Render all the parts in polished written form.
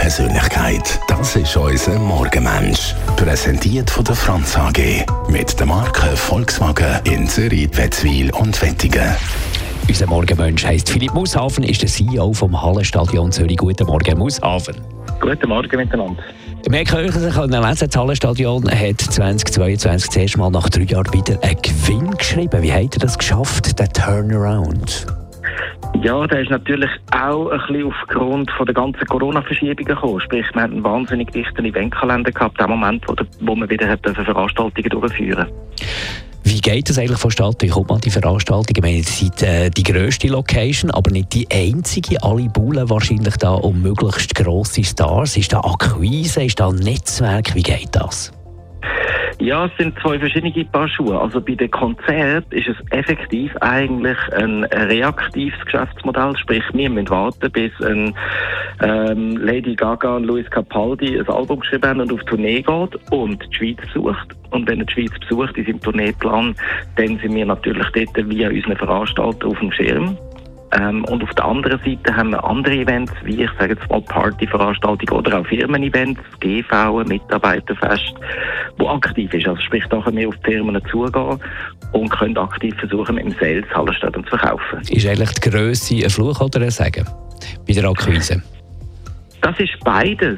Persönlichkeit. Das ist unser Morgenmensch. Präsentiert von der Franz AG. Mit der Marke Volkswagen in Zürich, Wetzwil und Wettigen. Unser Morgenmensch heisst Philipp Mushafen, ist der CEO vom Hallenstadion Zürich. Guten Morgen, Mushafen. Guten Morgen miteinander. Wir können lesen, das Hallenstadion hat 2022 zuerst mal nach 3 Jahren wieder einen Gewinn geschrieben. Wie hat er das geschafft, den Turnaround? Ja, der ist natürlich auch ein bisschen aufgrund von der ganzen Corona-Verschiebungen gekommen. Sprich, wir hatten einen wahnsinnig dichten Eventkalender gehabt, im Moment, wo wir wieder Veranstaltungen durchführen. Wie geht es eigentlich vonstatten? Wie kommt man die Veranstaltung? Ich meine, ihr seid die grösste Location, aber nicht die einzige. Alle buhlen wahrscheinlich da um möglichst grosse Stars. Ist da Akquise? Ist da Netzwerk? Wie geht das? Ja, es sind 2 verschiedene Paar Schuhe. Also bei den Konzerten ist es effektiv eigentlich ein reaktives Geschäftsmodell. Sprich, wir müssen warten, bis Lady Gaga und Luis Capaldi ein Album geschrieben haben und auf Tournee geht und die Schweiz besucht. Und wenn er die Schweiz besucht, in seinem Tourneeplan, dann sind wir natürlich dort via unseren Veranstalter auf dem Schirm. Und auf der anderen Seite haben wir andere Events, wie ich sage jetzt mal Partyveranstaltungen oder auch Firmen-Events, GV, Mitarbeiterfest, wo aktiv ist. Also sprich, da können wir auf die Firmen zugehen und können aktiv versuchen, mit dem Sales Hallenstadion zu verkaufen. Ist eigentlich die Grösse ein Fluch oder ein Segen bei der Akquise? Das ist beides.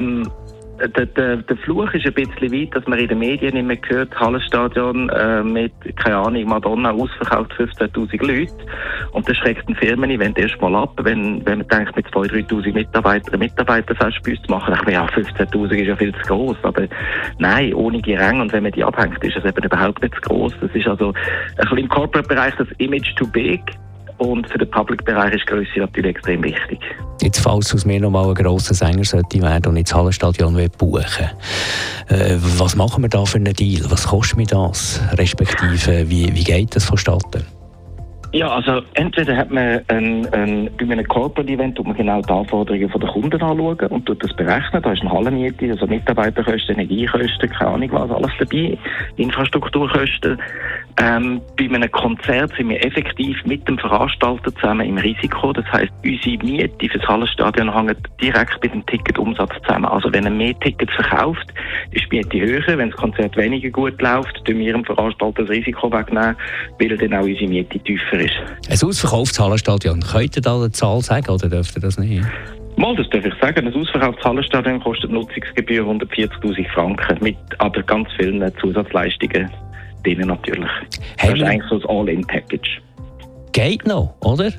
Der Fluch ist ein bisschen weit, dass man in den Medien nicht mehr hört, Hallenstadion mit, keine Ahnung, Madonna ausverkauft 15'000 Leute. Und das schreckt ein Firmen-Event erstmal ab, wenn man denkt, mit 2'000, 3'000 Mitarbeitern ein Mitarbeiterfest bei uns zu machen. Ich meine, ja, 15'000 ist ja viel zu gross, aber nein, ohne Ränge. Und wenn man die abhängt, ist es eben überhaupt nicht zu gross. Das ist also ein bisschen im Corporate-Bereich das Image too big. Und für den Public-Bereich ist Grösse natürlich extrem wichtig. Jetzt, falls aus mir noch mal ein grosser Sänger sollte werden und ins Hallenstadion buchen will, was machen wir da für einen Deal? Was kostet mir das? Respektive, wie geht das vonstatten? Ja, also entweder hat man bei einem Corporate-Event tut man genau die Anforderungen der Kunden anschauen und tut das berechnen. Da ist eine Hallenmiete, also Mitarbeiterkosten, Energiekosten, keine Ahnung was, alles dabei, Infrastrukturkosten. Bei einem Konzert sind wir effektiv mit dem Veranstalter zusammen im Risiko. Das heisst, unsere Miete für das Hallenstadion hängt direkt mit dem Ticketumsatz zusammen. Also wenn er mehr Tickets verkauft, ist die Miete höher. Wenn das Konzert weniger gut läuft, tun wir dem Veranstalter das Risiko wegnehmen, weil dann auch unsere Miete tiefer ist. Ein ausverkauftes Hallenstadion, könnt ihr da eine Zahl sagen oder dürft ihr das nicht? Mal, das darf ich sagen. Ein ausverkauftes Hallenstadion kostet Nutzungsgebühr 140'000 Franken, mit aber ganz vielen Zusatzleistungen drin natürlich. Das ist eigentlich so ein All-in-Package. Geht noch, oder?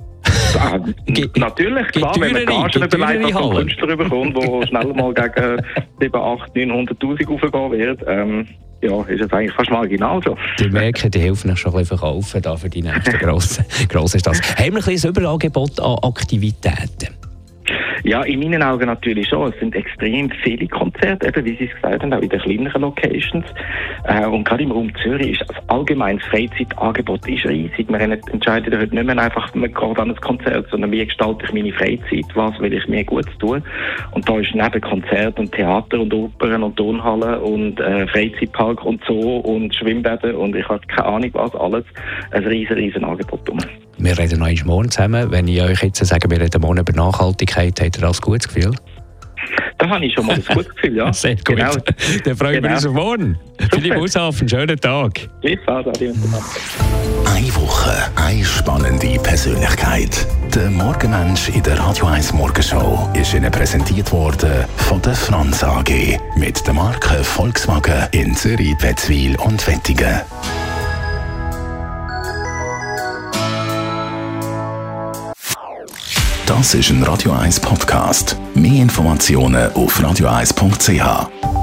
Natürlich, klar, wenn man Gagen überlegt, dass ein Künstler bekommt, der schnell mal gegen 700'000, 800'000, 900'000 aufgehen wird, ja, ist es eigentlich fast marginal schon. Die merken, die helfen euch schon ein bisschen verkaufen da für die nächsten grossen Stadt. Haben wir ein bisschen ein Überangebot an Aktivitäten? Ja, in meinen Augen natürlich schon. Es sind extrem viele Konzerte, eben wie Sie es gesagt haben, auch in den kleineren Locations. Und gerade im Raum Zürich ist das allgemeine Freizeitangebot ist riesig. Wir entscheiden heute nicht mehr einfach, man geht an ein Konzert, sondern wie gestalte ich meine Freizeit, was will ich mir Gutes tun. Und da ist neben Konzert und Theater und Opern und Turnhallen und Freizeitpark und Zoo und Schwimmbäder und ich habe keine Ahnung was, alles ein riesen Angebot. Wir reden noch einmal morgen zusammen. Wenn ich euch jetzt sage, wir reden morgen über Nachhaltigkeit, habt ihr das gutes Gefühl? Da habe ich schon mal ein gutes Gefühl, ja. Sehr gut. Genau. Dann freuen wir uns auf morgen. Philipp Mushafen, schönen Tag. Eine Woche, eine spannende Persönlichkeit. Der Morgenmensch in der Radio 1 Morgenshow ist Ihnen präsentiert worden von der Franz AG. Mit der Marke Volkswagen in Zürich, Wetzwil und Wettigen. Das ist ein Radio 1 Podcast. Mehr Informationen auf radio1.ch.